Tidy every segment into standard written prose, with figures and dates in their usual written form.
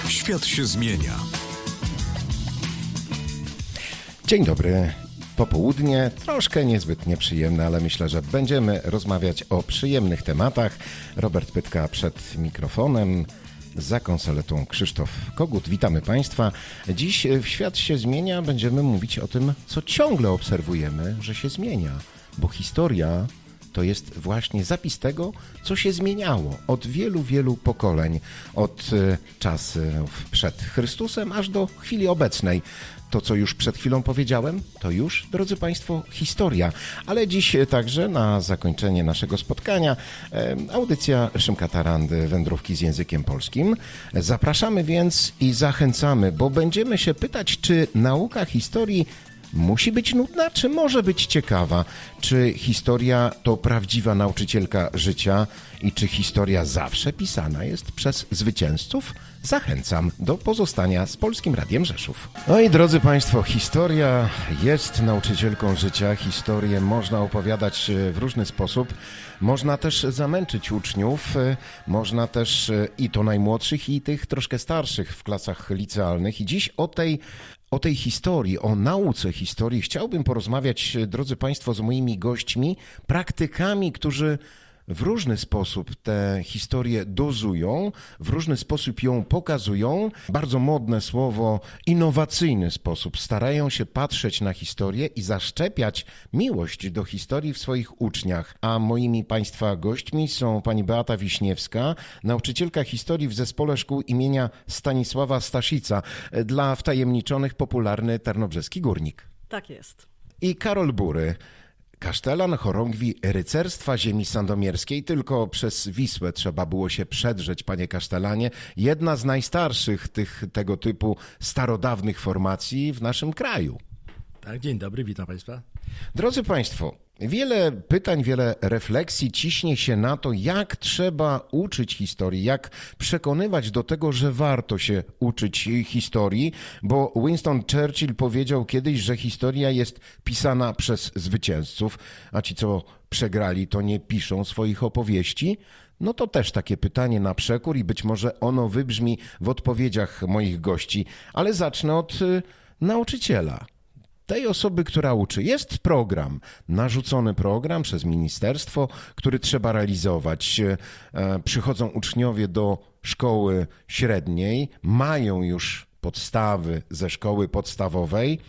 Świat się zmienia. Dzień dobry. Popołudnie, troszkę niezbyt nieprzyjemne, ale myślę, że będziemy rozmawiać o przyjemnych tematach. Robert Pytka przed mikrofonem, za konsoletą Krzysztof Kogut. Witamy Państwa. Dziś w Świat się zmienia będziemy mówić o tym, co ciągle obserwujemy, że się zmienia, bo historia to jest właśnie zapis tego, co się zmieniało od wielu, wielu pokoleń, od czasów przed Chrystusem aż do chwili obecnej. To, co już przed chwilą powiedziałem, to już, drodzy Państwo, historia. Ale dziś także na zakończenie naszego spotkania audycja Szymka Tarandy, Wędrówki z językiem polskim. Zapraszamy więc i zachęcamy, bo będziemy się pytać, czy nauka historii musi być nudna, czy może być ciekawa? Czy historia to prawdziwa nauczycielka życia i czy historia zawsze pisana jest przez zwycięzców? Zachęcam do pozostania z Polskim Radiem Rzeszów. No i drodzy Państwo, historia jest nauczycielką życia. Historię można opowiadać w różny sposób. Można też zamęczyć uczniów, można też i to najmłodszych, i tych troszkę starszych w klasach licealnych. I dziś o tej historii, o nauce historii chciałbym porozmawiać, drodzy Państwo, z moimi gośćmi, praktykami, którzy w różny sposób tę historię dozują, w różny sposób ją pokazują. Bardzo modne słowo, innowacyjny sposób. Starają się patrzeć na historię i zaszczepiać miłość do historii w swoich uczniach. A moimi Państwa gośćmi są pani Beata Wiśniewska, nauczycielka historii w Zespole Szkół imienia Stanisława Staszica, dla wtajemniczonych popularny tarnobrzeski górnik. Tak jest. I Karol Bury, kasztelan chorągwi rycerstwa ziemi sandomierskiej. Tylko przez Wisłę trzeba było się przedrzeć, panie kasztelanie. Jedna z najstarszych tego typu starodawnych formacji w naszym kraju. Tak, dzień dobry, witam Państwa. Drodzy Państwo, wiele pytań, wiele refleksji ciśnie się na to, jak trzeba uczyć historii, jak przekonywać do tego, że warto się uczyć historii, bo Winston Churchill powiedział kiedyś, że historia jest pisana przez zwycięzców, a ci, co przegrali, to nie piszą swoich opowieści. No to też takie pytanie na przekór i być może ono wybrzmi w odpowiedziach moich gości, ale zacznę od nauczyciela. Tej osoby, która uczy. Jest program, narzucony program przez ministerstwo, który trzeba realizować. Przychodzą uczniowie do szkoły średniej, mają już podstawy ze szkoły podstawowej.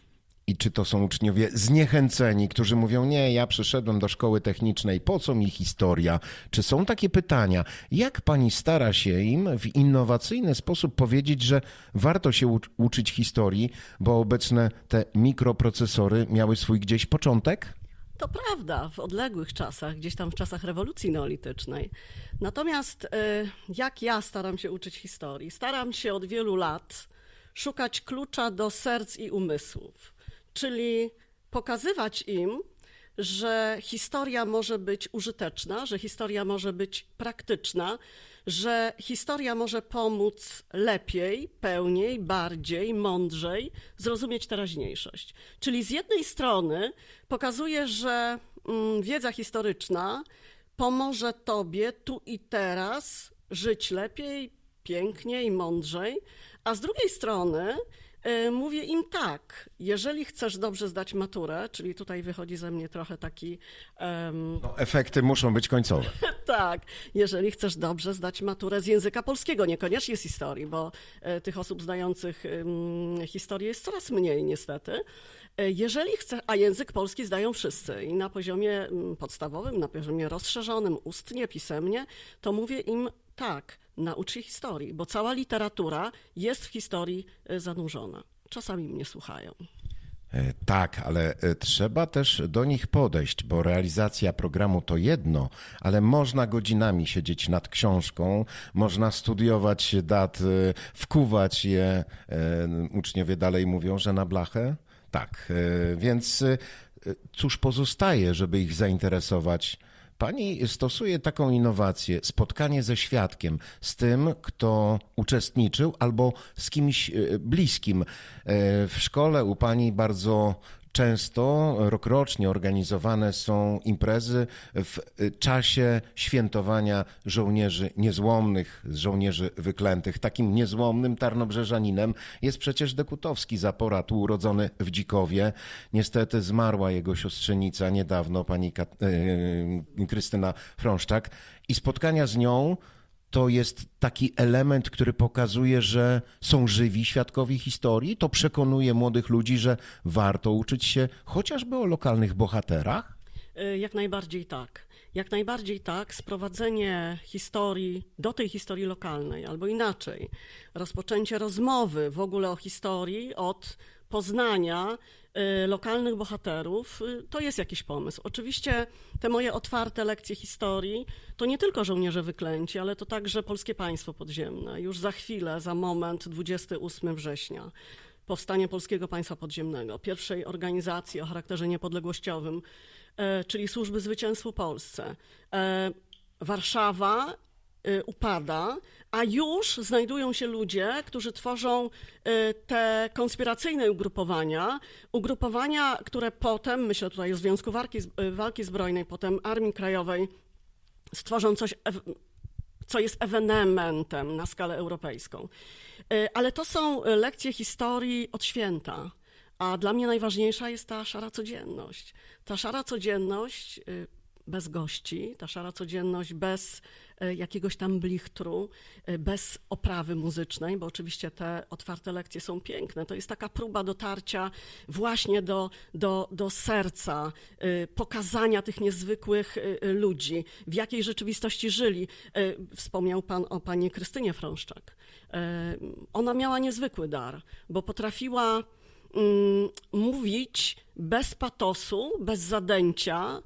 I czy to są uczniowie zniechęceni, którzy mówią, nie, ja przyszedłem do szkoły technicznej, po co mi historia? Czy są takie pytania? Jak pani stara się im w innowacyjny sposób powiedzieć, że warto się uczyć historii, bo obecne te mikroprocesory miały swój gdzieś początek? To prawda, w odległych czasach, gdzieś tam w czasach rewolucji neolitycznej. Natomiast jak ja staram się uczyć historii? Staram się od wielu lat szukać klucza do serc i umysłów. Czyli pokazywać im, że historia może być użyteczna, że historia może być praktyczna, że historia może pomóc lepiej, pełniej, bardziej, mądrzej zrozumieć teraźniejszość. Czyli z jednej strony pokazuje, że wiedza historyczna pomoże tobie tu i teraz żyć lepiej, piękniej, mądrzej, a z drugiej strony mówię im tak, jeżeli chcesz dobrze zdać maturę, czyli tutaj wychodzi ze mnie trochę taki... Efekty muszą być końcowe. Tak, jeżeli chcesz dobrze zdać maturę z języka polskiego, niekoniecznie z historii, bo tych osób zdających historię jest coraz mniej niestety. Jeżeli chcesz, a język polski zdają wszyscy i na poziomie podstawowym, na poziomie rozszerzonym, ustnie, pisemnie, to mówię im tak, naucz się historii, bo cała literatura jest w historii zanurzona. Czasami mnie słuchają. Tak, ale trzeba też do nich podejść, bo realizacja programu to jedno, ale można godzinami siedzieć nad książką, można studiować daty, wkuwać je. Uczniowie dalej mówią, że na blachę? Tak, więc cóż pozostaje, żeby ich zainteresować? Pani stosuje taką innowację, spotkanie ze świadkiem, z tym, kto uczestniczył albo z kimś bliskim. W szkole u pani bardzo często rokrocznie organizowane są imprezy w czasie świętowania żołnierzy niezłomnych, żołnierzy wyklętych. Takim niezłomnym tarnobrzeżaninem jest przecież Dekutowski Zapora, tu urodzony w Dzikowie. Niestety zmarła jego siostrzenica niedawno, pani Krystyna Frąszczak. I spotkania z nią to jest taki element, który pokazuje, że są żywi świadkowie historii. To przekonuje młodych ludzi, że warto uczyć się chociażby o lokalnych bohaterach. Jak najbardziej tak. Jak najbardziej tak. Sprowadzenie historii do tej historii lokalnej, albo inaczej. Rozpoczęcie rozmowy w ogóle o historii od poznania lokalnych bohaterów, to jest jakiś pomysł. Oczywiście te moje otwarte lekcje historii to nie tylko żołnierze wyklęci, ale to także Polskie Państwo Podziemne. Już za chwilę, za moment, 28 września. Powstanie Polskiego Państwa Podziemnego, pierwszej organizacji o charakterze niepodległościowym, czyli Służby Zwycięstwu Polsce. Warszawa upada, a już znajdują się ludzie, którzy tworzą te konspiracyjne ugrupowania, które potem, myślę tutaj o Związku Walki Zbrojnej, potem Armii Krajowej, stworzą coś, co jest ewenementem na skalę europejską. Ale to są lekcje historii od święta, a dla mnie najważniejsza jest ta szara codzienność. Ta szara codzienność bez gości, ta szara codzienność bez jakiegoś tam blichtru, bez oprawy muzycznej, bo oczywiście te otwarte lekcje są piękne. To jest taka próba dotarcia właśnie do serca, pokazania tych niezwykłych ludzi, w jakiej rzeczywistości żyli. Wspomniał pan o pani Krystynie Frąszczak. Ona miała niezwykły dar, bo potrafiła mówić bez patosu, bez zadęcia,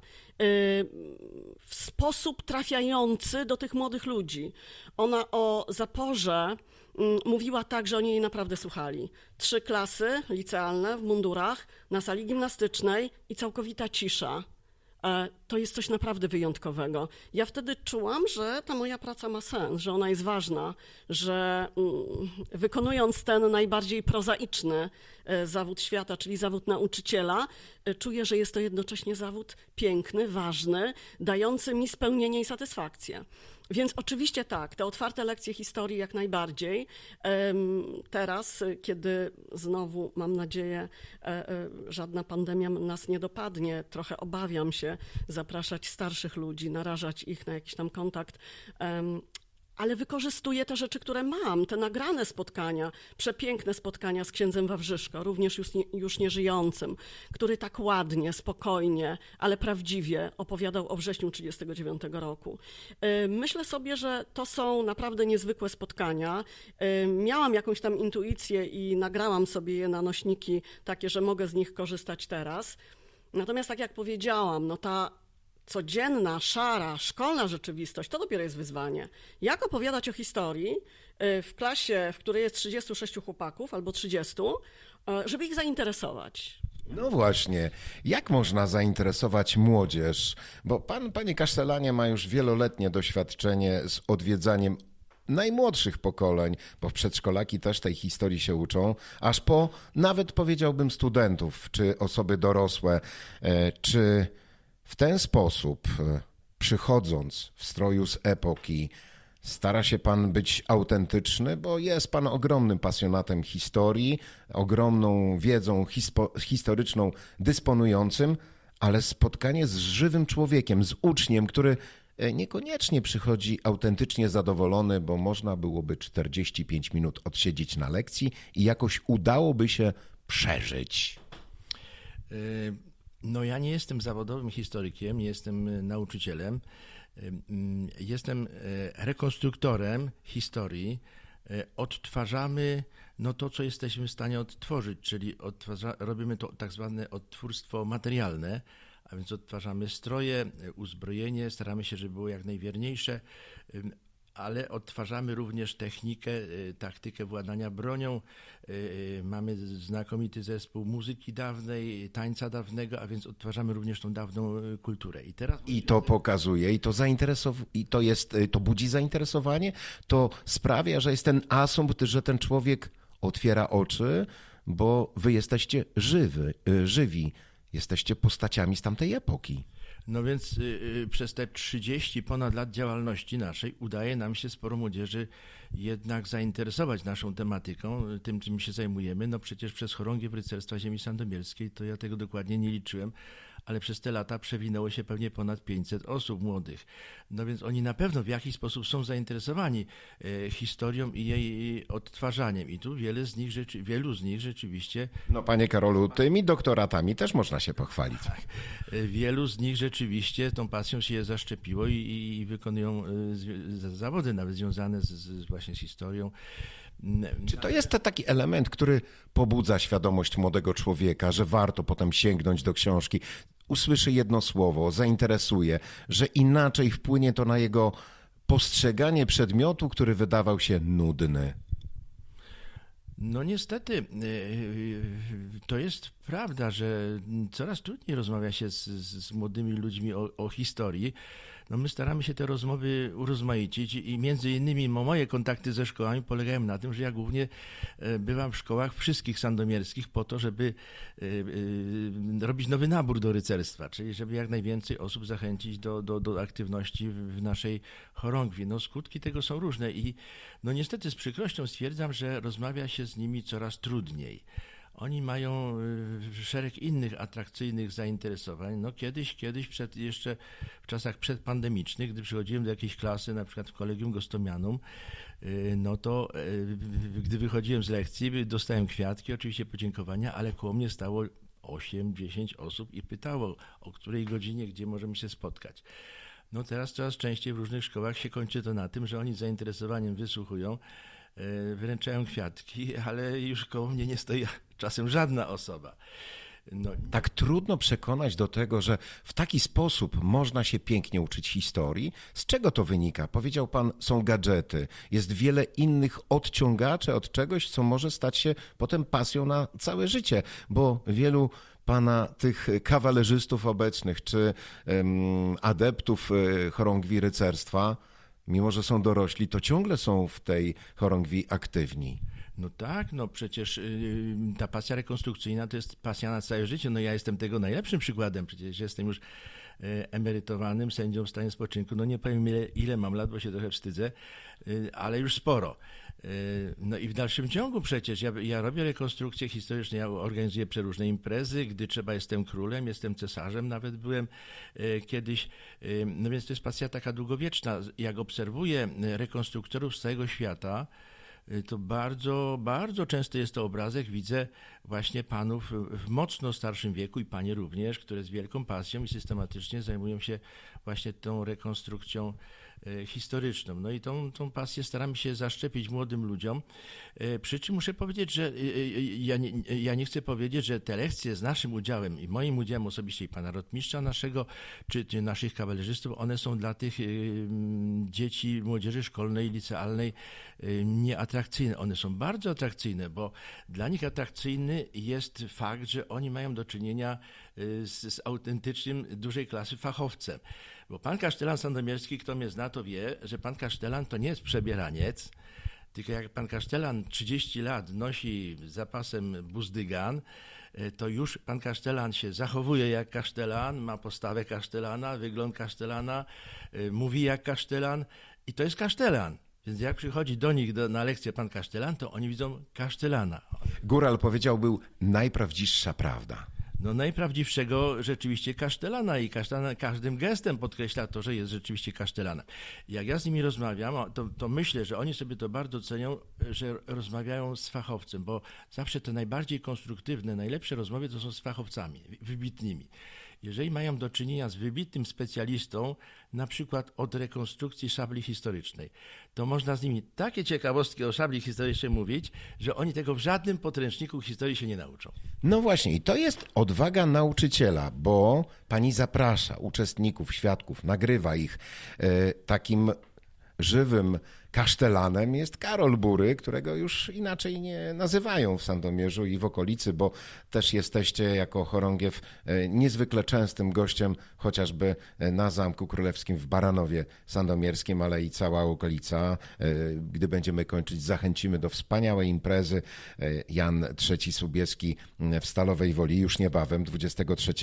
w sposób trafiający do tych młodych ludzi. Ona o Zaporze mówiła tak, że oni jej naprawdę słuchali. 3 klasy licealne w mundurach, na sali gimnastycznej i całkowita cisza. To jest coś naprawdę wyjątkowego. Ja wtedy czułam, że ta moja praca ma sens, że ona jest ważna, że wykonując ten najbardziej prozaiczny zawód świata, czyli zawód nauczyciela, czuję, że jest to jednocześnie zawód piękny, ważny, dający mi spełnienie i satysfakcję. Więc oczywiście tak, te otwarte lekcje historii jak najbardziej. Teraz, kiedy znowu, mam nadzieję, żadna pandemia nas nie dopadnie, trochę obawiam się zapraszać starszych ludzi, narażać ich na jakiś tam kontakt, ale wykorzystuję te rzeczy, które mam, te nagrane spotkania, przepiękne spotkania z księdzem Wawrzyszko, również już nieżyjącym, który tak ładnie, spokojnie, ale prawdziwie opowiadał o wrześniu 1939 roku. Myślę sobie, że to są naprawdę niezwykłe spotkania. Miałam jakąś tam intuicję i nagrałam sobie je na nośniki takie, że mogę z nich korzystać teraz. Natomiast tak jak powiedziałam, no ta codzienna, szara, szkolna rzeczywistość, to dopiero jest wyzwanie. Jak opowiadać o historii w klasie, w której jest 36 chłopaków albo 30, żeby ich zainteresować? No właśnie, jak można zainteresować młodzież? Bo pan, panie Kasztelanie, ma już wieloletnie doświadczenie z odwiedzaniem najmłodszych pokoleń, bo przedszkolaki też tej historii się uczą, aż po nawet powiedziałbym studentów, czy osoby dorosłe, czy w ten sposób, przychodząc w stroju z epoki, stara się pan być autentyczny, bo jest pan ogromnym pasjonatem historii, ogromną wiedzą historyczną dysponującym, ale spotkanie z żywym człowiekiem, z uczniem, który niekoniecznie przychodzi autentycznie zadowolony, bo można byłoby 45 minut odsiedzieć na lekcji i jakoś udałoby się przeżyć. No ja nie jestem zawodowym historykiem, nie jestem nauczycielem, jestem rekonstruktorem historii. Odtwarzamy to, co jesteśmy w stanie odtworzyć, czyli robimy to tak zwane odtwórstwo materialne, a więc odtwarzamy stroje, uzbrojenie, staramy się, żeby było jak najwierniejsze, ale odtwarzamy również technikę, taktykę władania bronią. Mamy znakomity zespół muzyki dawnej, tańca dawnego, a więc odtwarzamy również tą dawną kulturę. I to pokazuje, to budzi zainteresowanie, to sprawia, że jest ten asumpt, że ten człowiek otwiera oczy, bo wy jesteście żywi, jesteście postaciami z tamtej epoki. No więc przez te 30 ponad lat działalności naszej udaje nam się sporo młodzieży jednak zainteresować naszą tematyką, tym czym się zajmujemy. No przecież przez chorągiew rycerstwa ziemi sandomierskiej, to ja tego dokładnie nie liczyłem, ale przez te lata przewinęło się pewnie ponad 500 osób młodych. No więc oni na pewno w jakiś sposób są zainteresowani historią i jej odtwarzaniem. I tu wielu z nich rzeczywiście... No panie Karolu, tymi doktoratami też można się pochwalić. Wielu z nich rzeczywiście tą pasją się je zaszczepiło i wykonują zawody nawet związane właśnie z historią. Czy to jest taki element, który pobudza świadomość młodego człowieka, że warto potem sięgnąć do książki, usłyszy jedno słowo, zainteresuje, że inaczej wpłynie to na jego postrzeganie przedmiotu, który wydawał się nudny? No niestety, to jest prawda, że coraz trudniej rozmawia się z młodymi ludźmi o historii. No my staramy się te rozmowy urozmaicić i między innymi moje kontakty ze szkołami polegają na tym, że ja głównie bywam w szkołach wszystkich sandomierskich po to, żeby robić nowy nabór do rycerstwa, czyli żeby jak najwięcej osób zachęcić do aktywności w naszej chorągwi. No skutki tego są różne i no niestety z przykrością stwierdzam, że rozmawia się z nimi coraz trudniej. Oni mają szereg innych atrakcyjnych zainteresowań. No kiedyś jeszcze w czasach przedpandemicznych, gdy przychodziłem do jakiejś klasy, na przykład w Collegium Gostomianum, no to gdy wychodziłem z lekcji, dostałem kwiatki, oczywiście podziękowania, ale koło mnie stało 8-10 osób i pytało, o której godzinie, gdzie możemy się spotkać. No teraz coraz częściej w różnych szkołach się kończy to na tym, że oni z zainteresowaniem wysłuchują, wręczają kwiatki, ale już koło mnie nie stoi czasem żadna osoba. No. Tak trudno przekonać do tego, że w taki sposób można się pięknie uczyć historii. Z czego to wynika? Powiedział pan, są gadżety. Jest wiele innych odciągaczy od czegoś, co może stać się potem pasją na całe życie, bo wielu pana tych kawalerzystów obecnych, czy adeptów chorągwi rycerstwa, mimo że są dorośli, to ciągle są w tej chorągwi aktywni. No tak, no przecież ta pasja rekonstrukcyjna to jest pasja na całe życie. No ja jestem tego najlepszym przykładem, przecież jestem już emerytowanym sędzią w stanie spoczynku. No nie powiem ile mam lat, bo się trochę wstydzę, ale już sporo. No i w dalszym ciągu przecież ja robię rekonstrukcje historyczne, ja organizuję przeróżne imprezy, gdy trzeba jestem królem, jestem cesarzem, nawet byłem kiedyś, no więc to jest pasja taka długowieczna. Jak obserwuję rekonstruktorów z całego świata, to bardzo, bardzo często jest to obrazek, widzę właśnie panów w mocno starszym wieku i panie również, które z wielką pasją i systematycznie zajmują się właśnie tą rekonstrukcją historyczną. No i tą pasję staramy się zaszczepić młodym ludziom. Przy czym muszę powiedzieć, że ja nie chcę powiedzieć, że te lekcje z naszym udziałem i moim udziałem osobiście i pana rotmistrza naszego, czy naszych kawalerzystów, one są dla tych dzieci, młodzieży szkolnej, licealnej nieatrakcyjne. One są bardzo atrakcyjne, bo dla nich atrakcyjny jest fakt, że oni mają do czynienia z autentycznym, dużej klasy fachowcem. Bo pan kasztelan sandomierski, kto mnie zna, to wie, że pan kasztelan to nie jest przebieraniec, tylko jak pan kasztelan 30 lat nosi za pasem buzdygan, to już pan kasztelan się zachowuje jak kasztelan, ma postawę kasztelana, wygląd kasztelana, mówi jak kasztelan i to jest kasztelan. Więc jak przychodzi do nich na lekcję pan kasztelan, to oni widzą kasztelana. Góral powiedział, był najprawdziwsza prawda. No najprawdziwszego rzeczywiście kasztelana i kasztelan każdym gestem podkreśla to, że jest rzeczywiście kasztelanem. Jak ja z nimi rozmawiam, to myślę, że oni sobie to bardzo cenią, że rozmawiają z fachowcem, bo zawsze te najbardziej konstruktywne, najlepsze rozmowy to są z fachowcami, wybitnymi. Jeżeli mają do czynienia z wybitnym specjalistą, na przykład od rekonstrukcji szabli historycznej, to można z nimi takie ciekawostki o szabli historycznej mówić, że oni tego w żadnym podręczniku historii się nie nauczą. No właśnie, i to jest odwaga nauczyciela, bo pani zaprasza uczestników, świadków, nagrywa ich takim żywym kasztelanem jest Karol Bury, którego już inaczej nie nazywają w Sandomierzu i w okolicy, bo też jesteście jako chorągiew niezwykle częstym gościem, chociażby na Zamku Królewskim w Baranowie Sandomierskim, ale i cała okolica. Gdy będziemy kończyć, zachęcimy do wspaniałej imprezy. Jan III Sobieski w Stalowej Woli już niebawem, 23.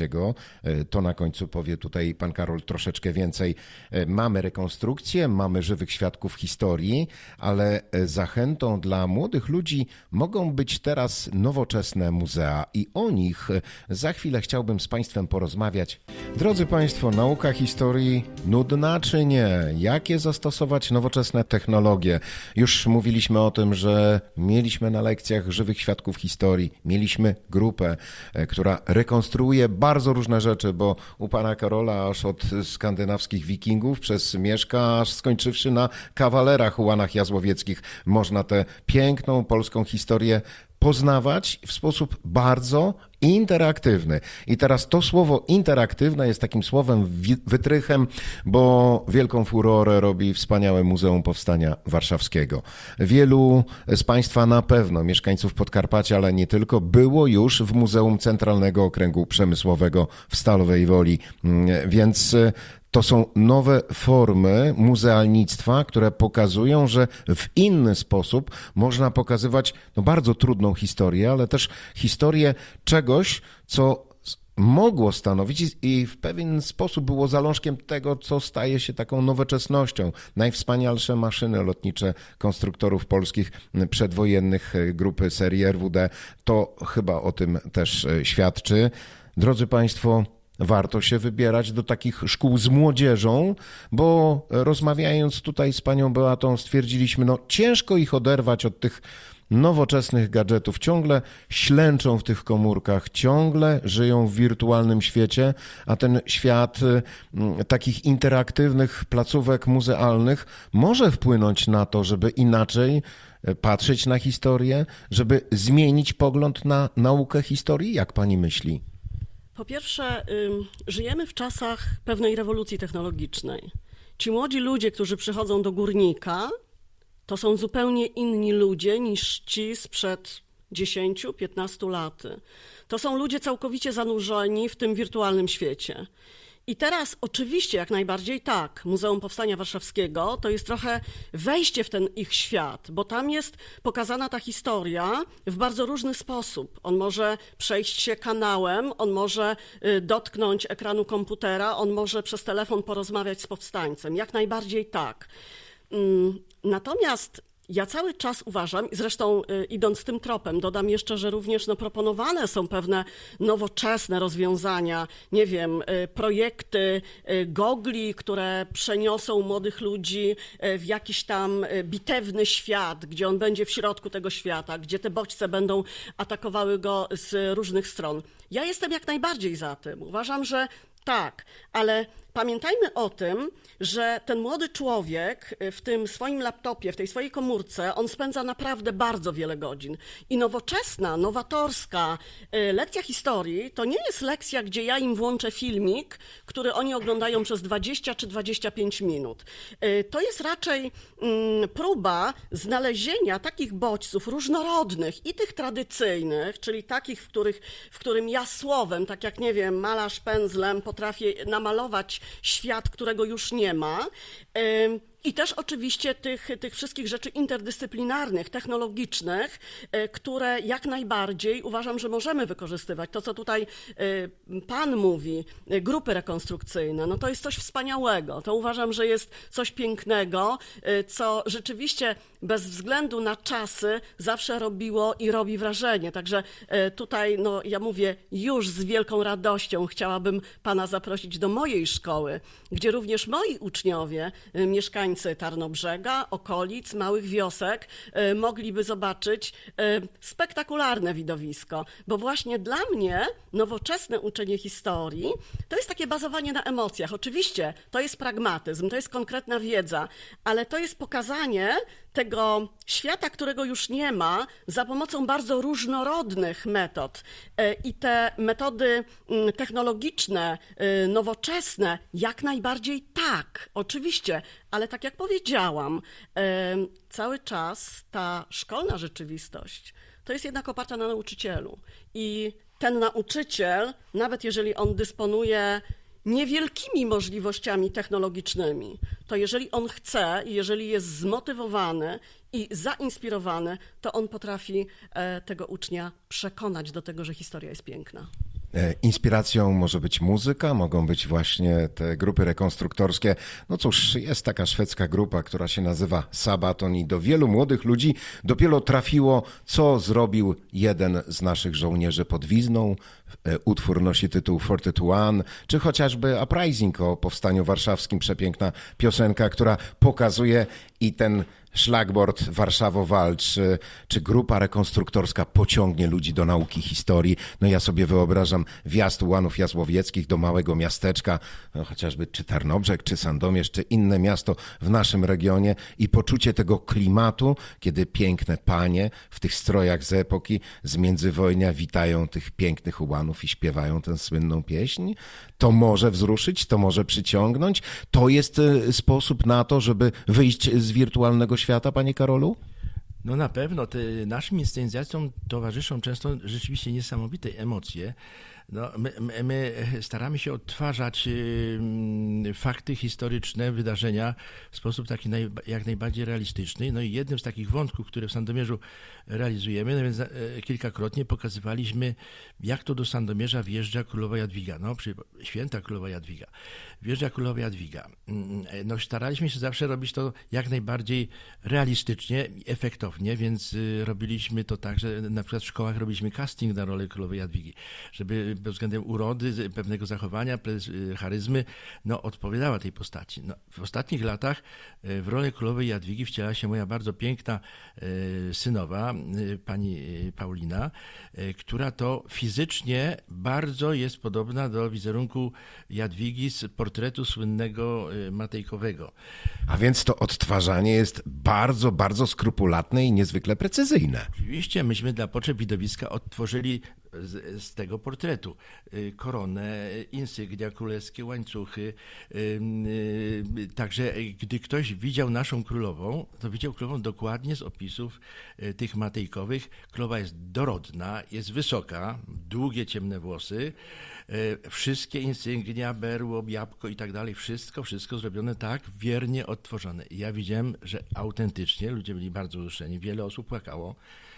To na końcu powie tutaj pan Karol troszeczkę więcej. Mamy rekonstrukcję, mamy żywych świadków historii, ale zachętą dla młodych ludzi mogą być teraz nowoczesne muzea i o nich za chwilę chciałbym z państwem porozmawiać. Drodzy państwo, nauka historii nudna czy nie? Jakie zastosować nowoczesne technologie? Już mówiliśmy o tym, że mieliśmy na lekcjach żywych świadków historii, mieliśmy grupę, która rekonstruuje bardzo różne rzeczy, bo u pana Karola aż od skandynawskich wikingów przez Mieszka, aż skończywszy na kawalerach ułanach jazłowieckich, można tę piękną polską historię poznawać w sposób bardzo interaktywny. I teraz to słowo interaktywne jest takim słowem wytrychem, bo wielką furorę robi wspaniałe Muzeum Powstania Warszawskiego. Wielu z państwa na pewno, mieszkańców Podkarpacia, ale nie tylko, było już w Muzeum Centralnego Okręgu Przemysłowego w Stalowej Woli, więc to są nowe formy muzealnictwa, które pokazują, że w inny sposób można pokazywać bardzo trudną historię, ale też historię czegoś, co mogło stanowić i w pewien sposób było zalążkiem tego, co staje się taką nowoczesnością. Najwspanialsze maszyny lotnicze konstruktorów polskich przedwojennych grupy serii RWD, to chyba o tym też świadczy. Drodzy państwo, warto się wybierać do takich szkół z młodzieżą, bo rozmawiając tutaj z panią Beatą stwierdziliśmy, ciężko ich oderwać od tych nowoczesnych gadżetów. Ciągle ślęczą w tych komórkach, ciągle żyją w wirtualnym świecie, a ten świat takich interaktywnych placówek muzealnych może wpłynąć na to, żeby inaczej patrzeć na historię, żeby zmienić pogląd na naukę historii. Jak pani myśli? Po pierwsze, żyjemy w czasach pewnej rewolucji technologicznej. Ci młodzi ludzie, którzy przychodzą do górnika, to są zupełnie inni ludzie niż ci sprzed 10-15 lat. To są ludzie całkowicie zanurzeni w tym wirtualnym świecie. I teraz oczywiście jak najbardziej tak, Muzeum Powstania Warszawskiego to jest trochę wejście w ten ich świat, bo tam jest pokazana ta historia w bardzo różny sposób. On może przejść się kanałem, on może dotknąć ekranu komputera, on może przez telefon porozmawiać z powstańcem. Jak najbardziej tak. Natomiast ja cały czas uważam, i zresztą idąc tym tropem, dodam jeszcze, że również proponowane są pewne nowoczesne rozwiązania, nie wiem, projekty gogli, które przeniosą młodych ludzi w jakiś tam bitewny świat, gdzie on będzie w środku tego świata, gdzie te bodźce będą atakowały go z różnych stron. Ja jestem jak najbardziej za tym. Uważam, że tak, ale pamiętajmy o tym, że ten młody człowiek w tym swoim laptopie, w tej swojej komórce, on spędza naprawdę bardzo wiele godzin. I nowoczesna, nowatorska lekcja historii to nie jest lekcja, gdzie ja im włączę filmik, który oni oglądają przez 20 czy 25 minut. To jest raczej próba znalezienia takich bodźców różnorodnych i tych tradycyjnych, czyli takich, w którym ja słowem, tak jak, nie wiem, malarz pędzlem potrafię namalować świat, którego już nie ma. I też oczywiście tych wszystkich rzeczy interdyscyplinarnych, technologicznych, które jak najbardziej uważam, że możemy wykorzystywać. To, co tutaj pan mówi, grupy rekonstrukcyjne, to jest coś wspaniałego. To uważam, że jest coś pięknego, co rzeczywiście bez względu na czasy zawsze robiło i robi wrażenie. Także tutaj, ja mówię, już z wielką radością chciałabym pana zaprosić do mojej szkoły, gdzie również moi uczniowie, mieszkańcy Tarnobrzega, okolic, małych wiosek mogliby zobaczyć spektakularne widowisko, bo właśnie dla mnie nowoczesne uczenie historii to jest takie bazowanie na emocjach. Oczywiście to jest pragmatyzm, to jest konkretna wiedza, ale to jest pokazanie tego świata, którego już nie ma, za pomocą bardzo różnorodnych metod. I te metody technologiczne, nowoczesne, jak najbardziej tak, oczywiście, ale tak jak powiedziałam, cały czas ta szkolna rzeczywistość to jest jednak oparta na nauczycielu. I ten nauczyciel, nawet jeżeli on dysponuje niewielkimi możliwościami technologicznymi, to jeżeli on chce, jeżeli jest zmotywowany i zainspirowany, to on potrafi tego ucznia przekonać do tego, że historia jest piękna. Inspiracją może być muzyka, mogą być właśnie te grupy rekonstruktorskie. No cóż, jest taka szwedzka grupa, która się nazywa Sabaton i do wielu młodych ludzi dopiero trafiło, co zrobił jeden z naszych żołnierzy pod Wizną. Utwór nosi tytuł 42, czy chociażby Uprising o powstaniu warszawskim, przepiękna piosenka, która pokazuje i ten szlagwort Warszawo walcz, czy grupa rekonstruktorska pociągnie ludzi do nauki historii. No ja sobie wyobrażam wjazd ułanów jazłowieckich do małego miasteczka, no chociażby czy Tarnobrzeg, czy Sandomierz, czy inne miasto w naszym regionie i poczucie tego klimatu, kiedy piękne panie w tych strojach z epoki, z międzywojnia witają tych pięknych ułanów i śpiewają tę słynną pieśń. To może wzruszyć, to może przyciągnąć. To jest sposób na to, żeby wyjść z wirtualnego świata, panie Karolu? No na pewno. Naszym inscenizacjom towarzyszą często rzeczywiście niesamowite emocje. No, my staramy się odtwarzać fakty historyczne, wydarzenia w sposób taki jak najbardziej realistyczny. No i jednym z takich wątków, które w Sandomierzu realizujemy, no więc kilkakrotnie pokazywaliśmy, jak to do Sandomierza wjeżdża królowa Jadwiga, święta królowa Jadwiga. Wjeżdża królowa Jadwiga. No staraliśmy się zawsze robić to jak najbardziej realistycznie i efektownie, więc robiliśmy to tak, że na przykład w szkołach robiliśmy casting na rolę królowej Jadwigi, żeby pod względem urody, pewnego zachowania, charyzmy, odpowiadała tej postaci. W ostatnich latach w rolę królowej Jadwigi wciela się moja bardzo piękna synowa, pani Paulina, która to fizycznie bardzo jest podobna do wizerunku Jadwigi z portretu słynnego Matejkowego. A więc to odtwarzanie jest bardzo, bardzo skrupulatne i niezwykle precyzyjne. Oczywiście, myśmy dla potrzeb widowiska odtworzyli z tego portretu koronę, insygnia królewskie, łańcuchy. Także gdy ktoś widział naszą królową, to widział królową dokładnie z opisów tych Matejkowych. Królowa jest dorodna, jest wysoka, długie, ciemne włosy, wszystkie insygnia, berło, jabłko i tak dalej, wszystko zrobione tak, wiernie odtworzone. I ja widziałem, że autentycznie ludzie byli bardzo wzruszeni, wiele osób płakało.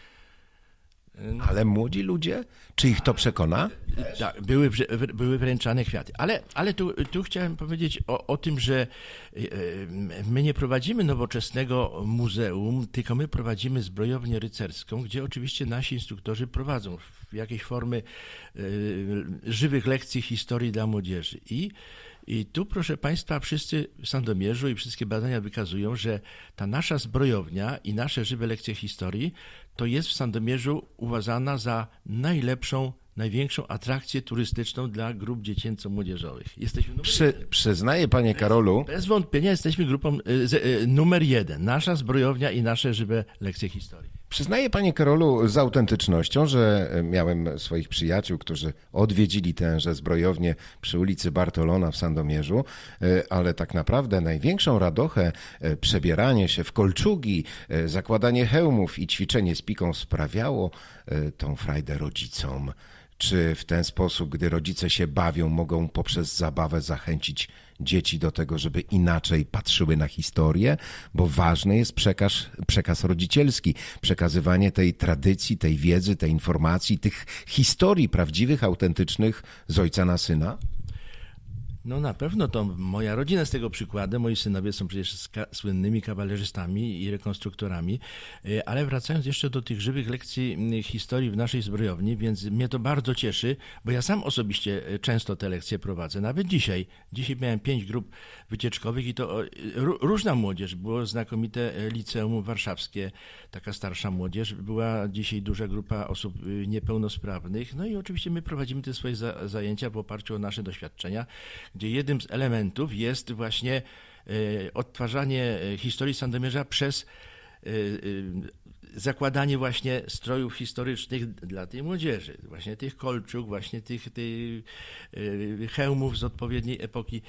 Ale młodzi ludzie? Czy ich to przekona? Tak, były wręczane kwiaty. Ale tu chciałem powiedzieć o tym, że my nie prowadzimy nowoczesnego muzeum, tylko my prowadzimy zbrojownię rycerską, gdzie oczywiście nasi instruktorzy prowadzą w jakiejś formy żywych lekcji historii dla młodzieży. I tu, proszę Państwa, wszyscy w Sandomierzu i wszystkie badania wykazują, że ta nasza zbrojownia i nasze żywe lekcje historii to jest w Sandomierzu uważana za najlepszą, największą atrakcję turystyczną dla grup dziecięco-młodzieżowych. Jesteśmy Przyznaję, panie Karolu. Bez wątpienia jesteśmy grupą numer 1. Nasza zbrojownia i nasze żywe lekcje historii. Przyznaję, panie Karolu, z autentycznością, że miałem swoich przyjaciół, którzy odwiedzili tęże zbrojownię przy ulicy Bartolona w Sandomierzu, ale tak naprawdę największą radochę, przebieranie się w kolczugi, zakładanie hełmów i ćwiczenie z piką sprawiało tą frajdę rodzicom. Czy w ten sposób, gdy rodzice się bawią, mogą poprzez zabawę zachęcić dzieci do tego, żeby inaczej patrzyły na historię? Bo ważny jest przekaz rodzicielski, przekazywanie tej tradycji, tej wiedzy, tej informacji, tych historii prawdziwych, autentycznych z ojca na syna? No na pewno to moja rodzina jest tego przykładem. Moi synowie są przecież słynnymi kawalerzystami i rekonstruktorami, ale wracając jeszcze do tych żywych lekcji historii w naszej zbrojowni, więc mnie to bardzo cieszy, bo ja sam osobiście często te lekcje prowadzę. Nawet dzisiaj. Dzisiaj miałem 5 grup wycieczkowych i to różna młodzież. Było znakomite liceum warszawskie, taka starsza młodzież. Była dzisiaj duża grupa osób niepełnosprawnych. No i oczywiście my prowadzimy te swoje zajęcia w oparciu o nasze doświadczenia, gdzie jednym z elementów jest właśnie odtwarzanie historii Sandomierza przez zakładanie właśnie strojów historycznych dla tej młodzieży, właśnie tych kolczuk, właśnie tych hełmów z odpowiedniej epoki,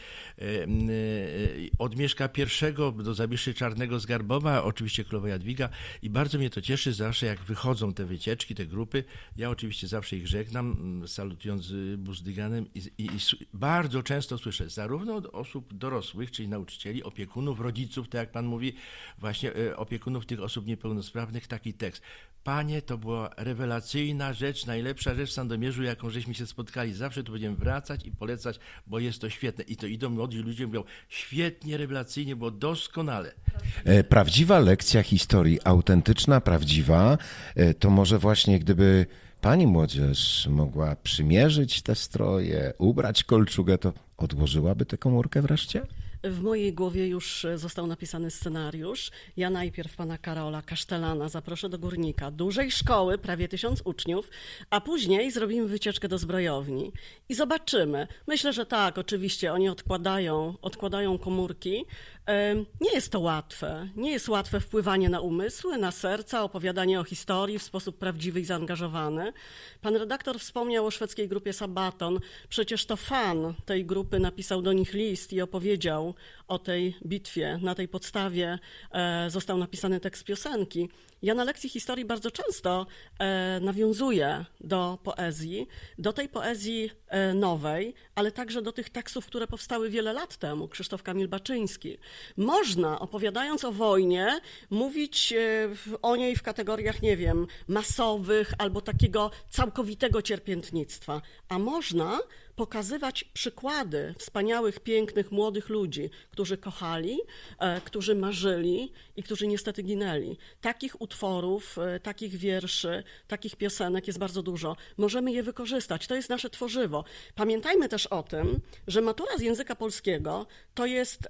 od Mieszka I do Zabiszy Czarnego z Garbowa, oczywiście Królowa Jadwiga, i bardzo mnie to cieszy zawsze, jak wychodzą te wycieczki, te grupy. Ja oczywiście zawsze ich żegnam, salutując buzdyganem, i bardzo często słyszę, zarówno od osób dorosłych, czyli nauczycieli, opiekunów, rodziców, tak jak pan mówi, właśnie opiekunów tych osób niepełnosprawnych, taki tekst. Panie, to była rewelacyjna rzecz, najlepsza rzecz w Sandomierzu, jaką żeśmy się spotkali. Zawsze tu będziemy wracać i polecać, bo jest to świetne. I to idą młodzi ludzie, mówią, świetnie, rewelacyjnie, było doskonale. Prawdziwa lekcja historii, autentyczna, prawdziwa, to może właśnie gdyby pani młodzież mogła przymierzyć te stroje, ubrać kolczugę, to odłożyłaby tę komórkę wreszcie? W mojej głowie już został napisany scenariusz. Ja najpierw pana Karola Kasztelana zaproszę do Górnika, dużej szkoły, prawie 1000 uczniów, a później zrobimy wycieczkę do zbrojowni i zobaczymy. Myślę, że tak, oczywiście oni odkładają komórki. Nie jest to łatwe. Nie jest łatwe wpływanie na umysły, na serca, opowiadanie o historii w sposób prawdziwy i zaangażowany. Pan redaktor wspomniał o szwedzkiej grupie Sabaton. Przecież to fan tej grupy napisał do nich list i opowiedział o tej bitwie. Na tej podstawie został napisany tekst piosenki. Ja na lekcji historii bardzo często nawiązuję do poezji, do tej poezji nowej, ale także do tych tekstów, które powstały wiele lat temu. Krzysztof Kamil Baczyński. Można, opowiadając o wojnie, mówić o niej w kategoriach, nie wiem, masowych albo takiego całkowitego cierpiętnictwa, a można pokazywać przykłady wspaniałych, pięknych, młodych ludzi, którzy kochali, którzy marzyli i którzy niestety ginęli. Takich utworów, takich wierszy, takich piosenek jest bardzo dużo. Możemy je wykorzystać. To jest nasze tworzywo. Pamiętajmy też o tym, że matura z języka polskiego to jest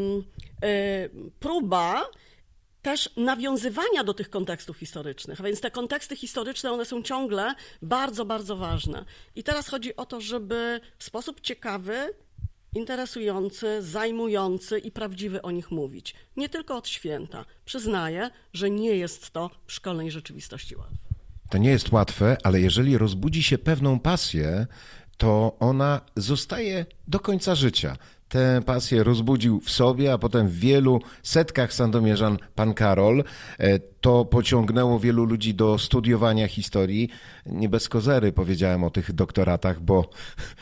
próba też nawiązywania do tych kontekstów historycznych, a więc te konteksty historyczne, one są ciągle bardzo, bardzo ważne. I teraz chodzi o to, żeby w sposób ciekawy, interesujący, zajmujący i prawdziwy o nich mówić. Nie tylko od święta. Przyznaję, że nie jest to w szkolnej rzeczywistości łatwe. To nie jest łatwe, ale jeżeli rozbudzi się pewną pasję, to ona zostaje do końca życia. Tę pasję rozbudził w sobie, a potem w wielu setkach sandomierzan pan Karol. To pociągnęło wielu ludzi do studiowania historii. Nie bez kozery powiedziałem o tych doktoratach, bo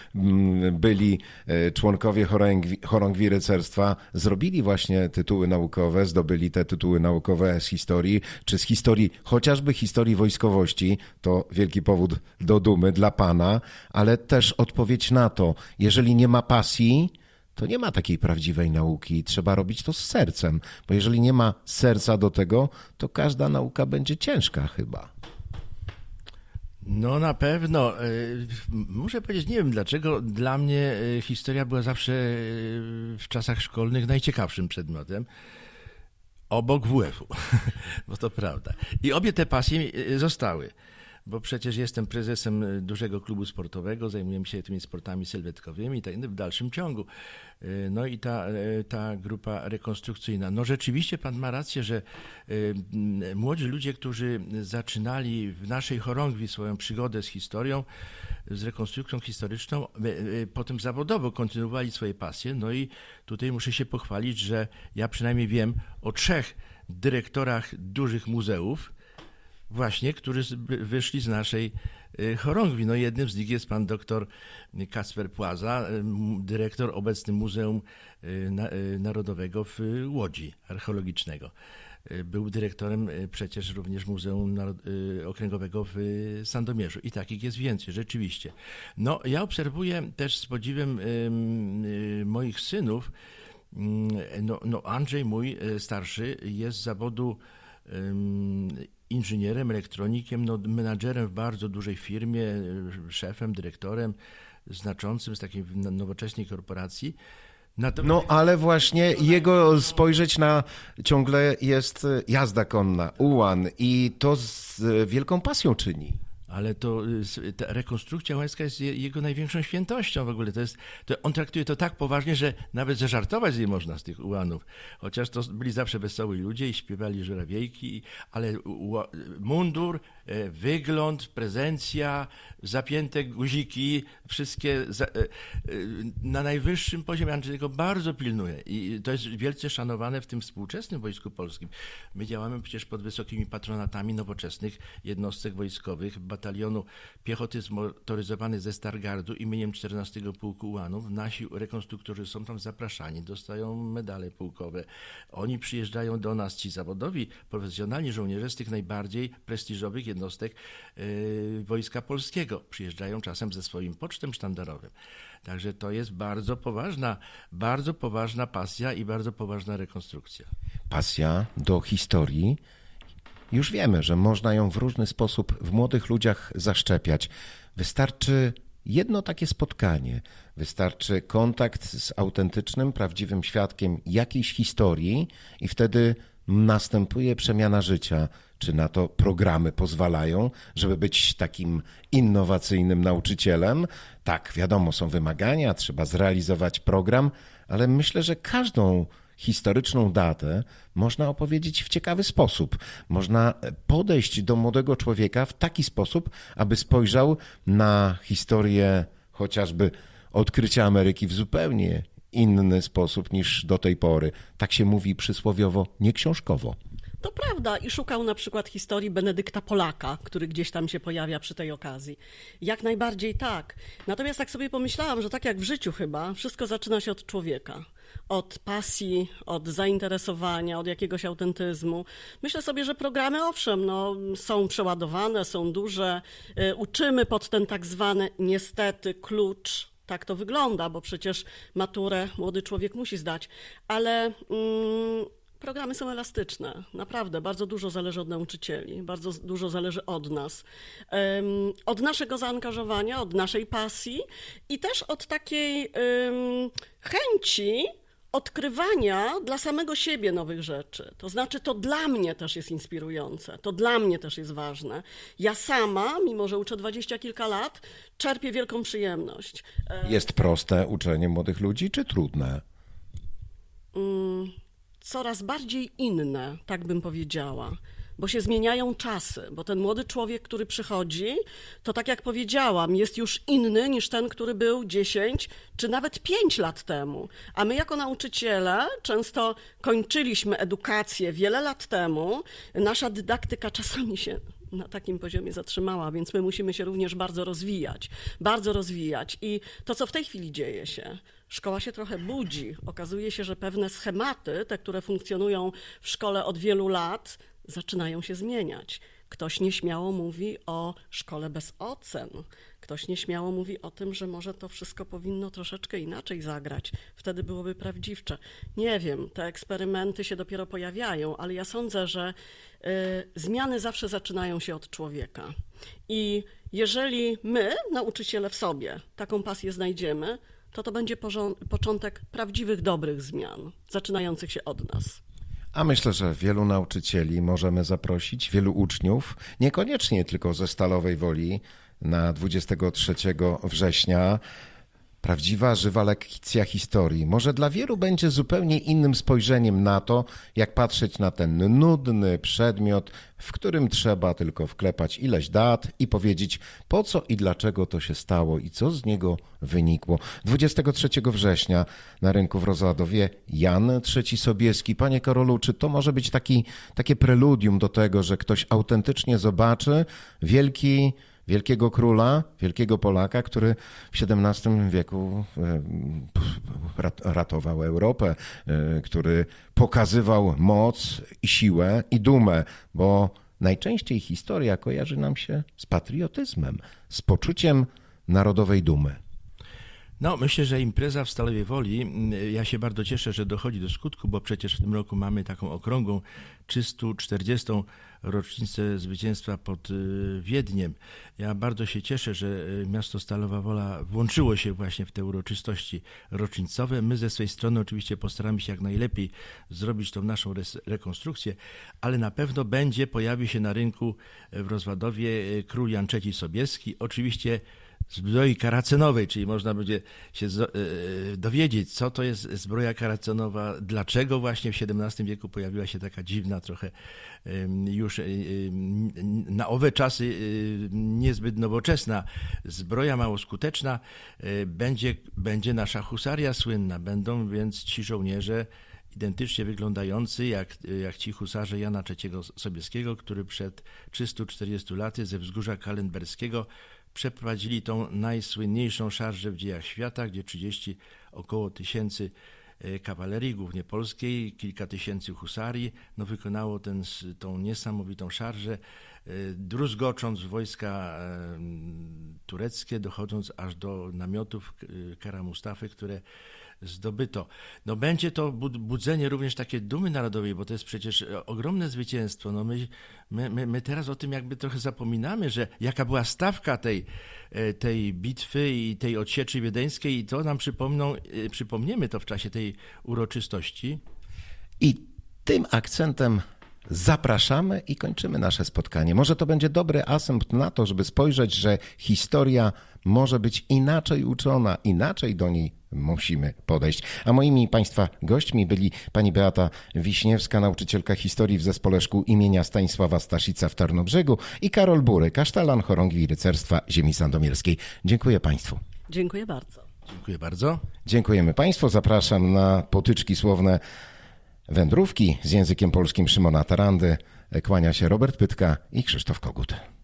byli członkowie chorągwi rycerstwa, zrobili właśnie tytuły naukowe, zdobyli te tytuły naukowe z historii, czy z historii, chociażby historii wojskowości. To wielki powód do dumy dla pana, ale też odpowiedź na to, jeżeli nie ma pasji, to nie ma takiej prawdziwej nauki. Trzeba robić to z sercem, bo jeżeli nie ma serca do tego, to każda nauka będzie ciężka chyba. No na pewno. Muszę powiedzieć, nie wiem dlaczego, dla mnie historia była zawsze w czasach szkolnych najciekawszym przedmiotem. Obok WF-u, bo to prawda. I obie te pasje zostały. Bo przecież jestem prezesem dużego klubu sportowego, zajmuję się tymi sportami sylwetkowymi i tak w dalszym ciągu. No i ta grupa rekonstrukcyjna. No rzeczywiście pan ma rację, że młodzi ludzie, którzy zaczynali w naszej chorągwi swoją przygodę z historią, z rekonstrukcją historyczną, potem zawodowo kontynuowali swoje pasje. No i tutaj muszę się pochwalić, że ja przynajmniej wiem o 3 dyrektorach dużych muzeów, właśnie, którzy wyszli z naszej chorągwi. No jednym z nich jest pan doktor Kacper Płaza, dyrektor obecny Muzeum Narodowego w Łodzi Archeologicznego. Był dyrektorem przecież również Muzeum Okręgowego w Sandomierzu. I takich jest więcej, rzeczywiście. No, ja obserwuję też z podziwem moich synów. No Andrzej, mój starszy, jest z zawodu inżynierem, elektronikiem, menadżerem w bardzo dużej firmie, szefem, dyrektorem znaczącym z takiej nowoczesnej korporacji. No ale właśnie jego spojrzeć na ciągle jest jazda konna, ułan i to z wielką pasją czyni. Ale ta rekonstrukcja Łęcka jest jego największą świętością w ogóle. On traktuje to tak poważnie, że nawet zażartować nie można z tych ułanów. Chociaż to byli zawsze wesoły ludzie i śpiewali żurawiejki, ale mundur, wygląd, prezencja, zapięte guziki, wszystkie na najwyższym poziomie. Andrzej tego bardzo pilnuje i to jest wielce szanowane w tym współczesnym Wojsku Polskim. My działamy przecież pod wysokimi patronatami nowoczesnych jednostek wojskowych, batalionu piechoty zmotoryzowanej ze Stargardu imieniem 14 Pułku Ułanów. Nasi rekonstruktorzy są tam zapraszani, dostają medale pułkowe. Oni przyjeżdżają do nas, ci zawodowi, profesjonalni żołnierze z tych najbardziej prestiżowych jednostek Wojska Polskiego. Przyjeżdżają czasem ze swoim pocztem sztandarowym. Także to jest bardzo poważna pasja i bardzo poważna rekonstrukcja. Pasja do historii. Już wiemy, że można ją w różny sposób w młodych ludziach zaszczepiać. Wystarczy jedno takie spotkanie, wystarczy kontakt z autentycznym, prawdziwym świadkiem jakiejś historii i wtedy następuje przemiana życia. Czy na to programy pozwalają, żeby być takim innowacyjnym nauczycielem? Tak, wiadomo, są wymagania, trzeba zrealizować program, ale myślę, że każdą historyczną datę można opowiedzieć w ciekawy sposób. Można podejść do młodego człowieka w taki sposób, aby spojrzał na historię chociażby odkrycia Ameryki w zupełnie inny sposób niż do tej pory. Tak się mówi przysłowiowo, nie książkowo. To prawda i szukał na przykład historii Benedykta Polaka, który gdzieś tam się pojawia przy tej okazji. Jak najbardziej tak. Natomiast tak sobie pomyślałam, że tak jak w życiu chyba, wszystko zaczyna się od człowieka. Od pasji, od zainteresowania, od jakiegoś autentyzmu. Myślę sobie, że programy owszem, są przeładowane, są duże. Uczymy pod ten tak zwany niestety klucz. Tak to wygląda, bo przecież maturę młody człowiek musi zdać. Ale programy są elastyczne, naprawdę. Bardzo dużo zależy od nauczycieli, bardzo dużo zależy od nas. Od naszego zaangażowania, od naszej pasji i też od takiej chęci odkrywania dla samego siebie nowych rzeczy. To znaczy, to dla mnie też jest inspirujące, to dla mnie też jest ważne. Ja sama, mimo że uczę 20 kilka lat, czerpię wielką przyjemność. Jest proste uczenie młodych ludzi, czy trudne? Coraz bardziej inne, tak bym powiedziała, bo się zmieniają czasy, bo ten młody człowiek, który przychodzi, to tak jak powiedziałam, jest już inny niż ten, który był 10 czy nawet 5 lat temu. A my jako nauczyciele często kończyliśmy edukację wiele lat temu, nasza dydaktyka czasami się na takim poziomie zatrzymała, więc my musimy się również bardzo rozwijać. I to, co w tej chwili dzieje się, szkoła się trochę budzi. Okazuje się, że pewne schematy, te, które funkcjonują w szkole od wielu lat, zaczynają się zmieniać. Ktoś nieśmiało mówi o szkole bez ocen. Ktoś nieśmiało mówi o tym, że może to wszystko powinno troszeczkę inaczej zagrać. Wtedy byłoby prawdziwcze. Nie wiem, te eksperymenty się dopiero pojawiają, ale ja sądzę, że zmiany zawsze zaczynają się od człowieka. I jeżeli my, nauczyciele w sobie, taką pasję znajdziemy, to będzie początek prawdziwych, dobrych zmian, zaczynających się od nas. A myślę, że wielu nauczycieli możemy zaprosić, wielu uczniów, niekoniecznie tylko ze Stalowej Woli, na 23 września. Prawdziwa, żywa lekcja historii. Może dla wielu będzie zupełnie innym spojrzeniem na to, jak patrzeć na ten nudny przedmiot, w którym trzeba tylko wklepać ileś dat i powiedzieć, po co i dlaczego to się stało i co z niego wynikło. 23 września na rynku w Rozładowie Jan III Sobieski. Panie Karolu, czy to może być takie preludium do tego, że ktoś autentycznie zobaczy wielkiego króla, wielkiego Polaka, który w XVII wieku ratował Europę, który pokazywał moc i siłę i dumę, bo najczęściej historia kojarzy nam się z patriotyzmem, z poczuciem narodowej dumy. No, myślę, że impreza w Stalowej Woli, ja się bardzo cieszę, że dochodzi do skutku, bo przecież w tym roku mamy taką okrągłą 340. rocznicę zwycięstwa pod Wiedniem. Ja bardzo się cieszę, że miasto Stalowa Wola włączyło się właśnie w te uroczystości rocznicowe. My ze swojej strony oczywiście postaramy się jak najlepiej zrobić tą naszą rekonstrukcję, ale na pewno pojawi się na rynku w Rozwadowie król Jan III Sobieski. Oczywiście zbroi karacynowej, czyli można będzie się dowiedzieć, co to jest zbroja karacynowa, dlaczego właśnie w XVII wieku pojawiła się taka dziwna, trochę już na owe czasy niezbyt nowoczesna zbroja, mało skuteczna. Będzie nasza husaria słynna, będą więc ci żołnierze identycznie wyglądający jak ci husarze Jana III Sobieskiego, który przed 340 laty ze wzgórza Kalenberskiego przeprowadzili tą najsłynniejszą szarżę w dziejach świata, gdzie około 1000 kawalerii, głównie polskiej, kilka tysięcy husarii, wykonało tą niesamowitą szarżę, druzgocząc wojska tureckie, dochodząc aż do namiotów Kara Mustafy, które zdobyto. Będzie to budzenie również takiej dumy narodowej, bo to jest przecież ogromne zwycięstwo. My teraz o tym jakby trochę zapominamy, że jaka była stawka tej bitwy i tej odsieczy wiedeńskiej i to nam przypomniemy to w czasie tej uroczystości. I tym akcentem zapraszamy i kończymy nasze spotkanie. Może to będzie dobry asympt na to, żeby spojrzeć, że historia może być inaczej uczona, inaczej do niej musimy podejść. A moimi Państwa gośćmi byli pani Beata Wiśniewska, nauczycielka historii w Zespole Szkół imienia Stanisława Staszica w Tarnobrzegu i Karol Bury, kasztelan chorągwi i rycerstwa ziemi sandomierskiej. Dziękuję Państwu. Dziękuję bardzo. Dziękuję bardzo. Dziękujemy Państwu. Zapraszam na potyczki słowne wędrówki z językiem polskim Szymona Tarandy. Kłania się Robert Pytka i Krzysztof Kogut.